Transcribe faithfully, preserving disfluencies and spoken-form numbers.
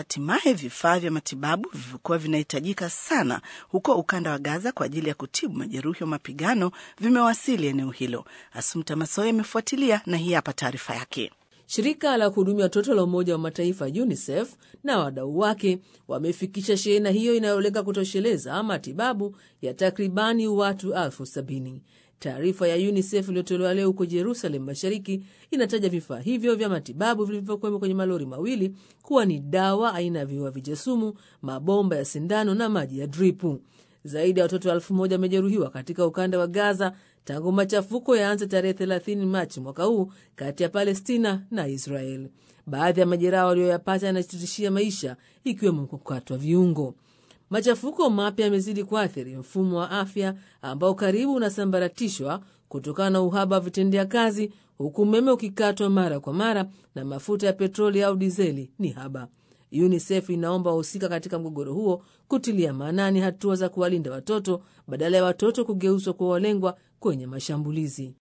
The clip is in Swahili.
hatimaye vifaa vya matibabu vilivyokuwa vinahitajika sana huko ukanda wa Gaza kwa ajili ya kutibu majeruhi wa mapigano vimewasili eneo hilo. Asumta Masoya imefuatilia na hii hapa taarifa yake. Shirika la kuhudumia watoto la Umoja wa Mataifa UNICEF na wadau wake wamefikisha shehena hiyo inayolenga kutosheleza matibabu ya takribani watu elfu sabini. Taarifa ya UNICEF iliyotolewa leo huko Jerusalem Mashariki inataja vifaa hivyo vya matibabu vilivyokuwa kwenye malori mawili kuwa ni dawa aina ya viua vijasumu, mabomba ya sindano na maji ya dripu. Zaidi ya watoto elfu moja wamejeruhiwa katika ukanda wa Gaza tangu machafuko yaanze tarehe thelathini Machi mwaka huu kati ya Palestina na Israel. Baadhi ya majeraha walioyapata yanatishia maisha, ikiwemo kukatwa viungo. Machafuko mapya yamezidi kuathiri mfumo wa afya ambao karibu unasambaratishwa kutokana na uhaba wa vitendea kazi, huku umeme ukikatwa mara kwa mara na mafuta ya petroli au dizeli ni haba. UNICEF inaomba wahusika katika mgogoro huo kutilia maanani hatua za kuwalinda watoto badala ya watoto kugeuzwa kwa walengwa kwenye mashambulizi.